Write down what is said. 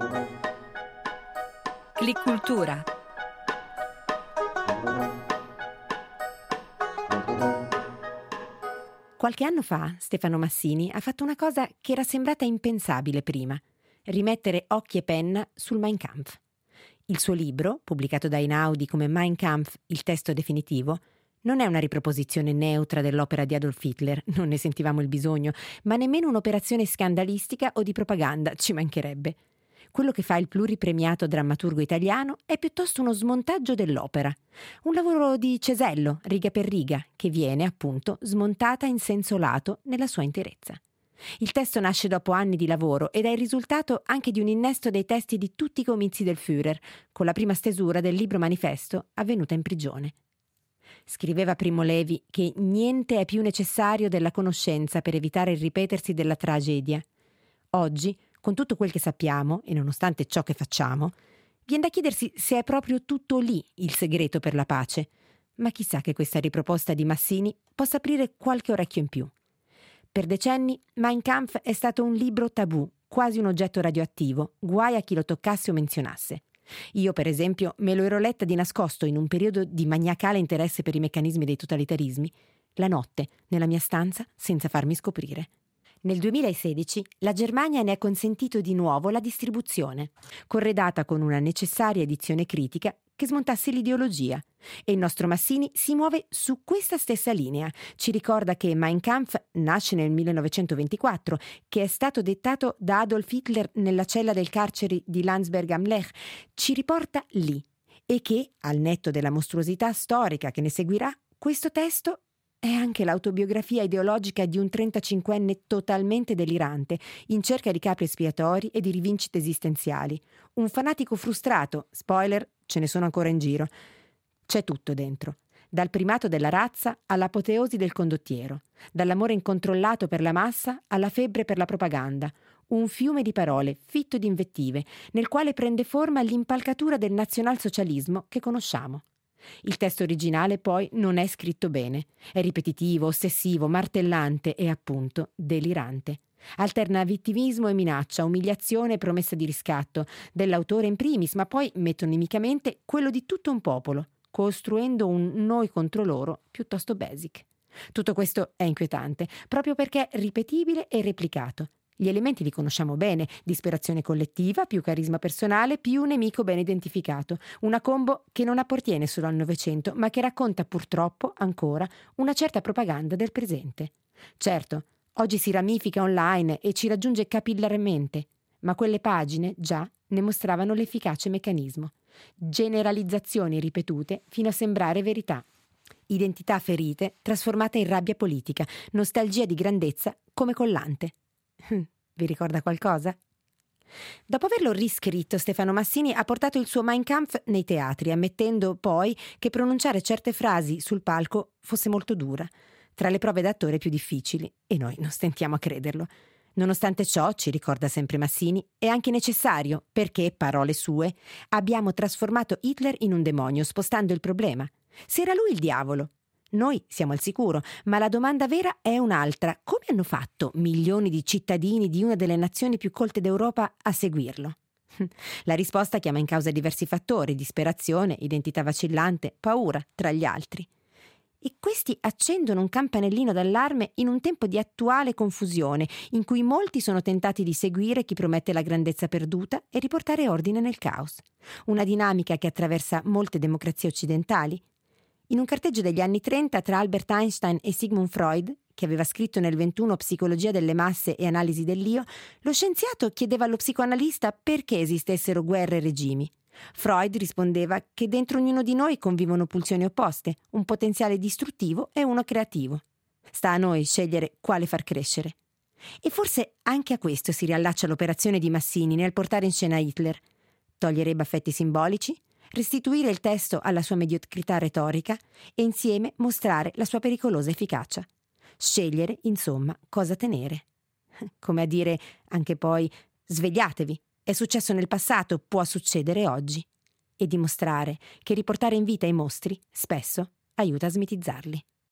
Click Cultura. Qualche anno fa Stefano Massini ha fatto una cosa che era sembrata impensabile prima: rimettere occhi e penna sul Mein Kampf. Il suo libro, pubblicato da Einaudi come Mein Kampf, il testo definitivo, non è una riproposizione neutra dell'opera di Adolf Hitler, non ne sentivamo il bisogno, ma nemmeno un'operazione scandalistica o di propaganda, ci mancherebbe. Quello che fa il pluripremiato drammaturgo italiano è piuttosto uno smontaggio dell'opera, un lavoro di cesello, riga per riga, che viene, appunto, smontata in senso lato nella sua interezza. Il testo nasce dopo anni di lavoro ed è il risultato anche di un innesto dei testi di tutti i comizi del Führer, con la prima stesura del libro manifesto avvenuta in prigione. Scriveva Primo Levi che niente è più necessario della conoscenza per evitare il ripetersi della tragedia. Oggi, con tutto quel che sappiamo, e nonostante ciò che facciamo, viene da chiedersi se è proprio tutto lì il segreto per la pace. Ma chissà che questa riproposta di Massini possa aprire qualche orecchio in più. Per decenni Mein Kampf è stato un libro tabù, quasi un oggetto radioattivo, guai a chi lo toccasse o menzionasse. Io, per esempio, me lo ero letta di nascosto in un periodo di maniacale interesse per i meccanismi dei totalitarismi, la notte, nella mia stanza, senza farmi scoprire. Nel 2016 la Germania ne ha consentito di nuovo la distribuzione, corredata con una necessaria edizione critica che smontasse l'ideologia. E il nostro Massini si muove su questa stessa linea. Ci ricorda che Mein Kampf nasce nel 1924, che è stato dettato da Adolf Hitler nella cella del carcere di Landsberg am Lech. Ci riporta lì. E che, al netto della mostruosità storica che ne seguirà, questo testo è anche l'autobiografia ideologica di un 35enne totalmente delirante, in cerca di capri espiatori e di rivincite esistenziali. Un fanatico frustrato, spoiler, ce ne sono ancora in giro. C'è tutto dentro, dal primato della razza all'apoteosi del condottiero, dall'amore incontrollato per la massa alla febbre per la propaganda. Un fiume di parole, fitto di invettive, nel quale prende forma l'impalcatura del nazionalsocialismo che conosciamo. Il testo originale poi non è scritto bene, è ripetitivo, ossessivo, martellante e appunto delirante. Alterna vittimismo e minaccia, umiliazione e promessa di riscatto, dell'autore in primis, ma poi metonimicamente quello di tutto un popolo, costruendo un noi contro loro piuttosto basic. Tutto questo è inquietante, proprio perché è ripetibile e replicato. Gli elementi li conosciamo bene: disperazione collettiva, più carisma personale, più nemico ben identificato. Una combo che non appartiene solo al Novecento, ma che racconta purtroppo ancora una certa propaganda del presente. Certo, oggi si ramifica online e ci raggiunge capillarmente, ma quelle pagine già ne mostravano l'efficace meccanismo. Generalizzazioni ripetute fino a sembrare verità. Identità ferite trasformate in rabbia politica, nostalgia di grandezza come collante. Vi ricorda qualcosa? Dopo averlo riscritto, Stefano Massini ha portato il suo Mein Kampf nei teatri, ammettendo poi che pronunciare certe frasi sul palco fosse molto dura, tra le prove d'attore più difficili, e noi non stentiamo a crederlo. Nonostante ciò, ci ricorda sempre Massini, è anche necessario perché, parole sue, abbiamo trasformato Hitler in un demonio, spostando il problema. Se era lui il diavolo. Noi siamo al sicuro, ma la domanda vera è un'altra: come hanno fatto milioni di cittadini di una delle nazioni più colte d'Europa a seguirlo? La risposta chiama in causa diversi fattori: disperazione, identità vacillante, paura, tra gli altri. E questi accendono un campanellino d'allarme in un tempo di attuale confusione, in cui molti sono tentati di seguire chi promette la grandezza perduta e riportare ordine nel caos. Una dinamica che attraversa molte democrazie occidentali. In un carteggio degli anni 30 tra Albert Einstein e Sigmund Freud, che aveva scritto nel 21 Psicologia delle masse e analisi dell'io, lo scienziato chiedeva allo psicoanalista perché esistessero guerre e regimi. Freud rispondeva che dentro ognuno di noi convivono pulsioni opposte, un potenziale distruttivo e uno creativo. Sta a noi scegliere quale far crescere. E forse anche a questo si riallaccia l'operazione di Massini nel portare in scena Hitler. Togliere i baffetti simbolici, restituire il testo alla sua mediocrità retorica e insieme mostrare la sua pericolosa efficacia. Scegliere, insomma, cosa tenere. Come a dire anche poi: svegliatevi, è successo nel passato, può succedere oggi. E dimostrare che riportare in vita i mostri spesso aiuta a smitizzarli.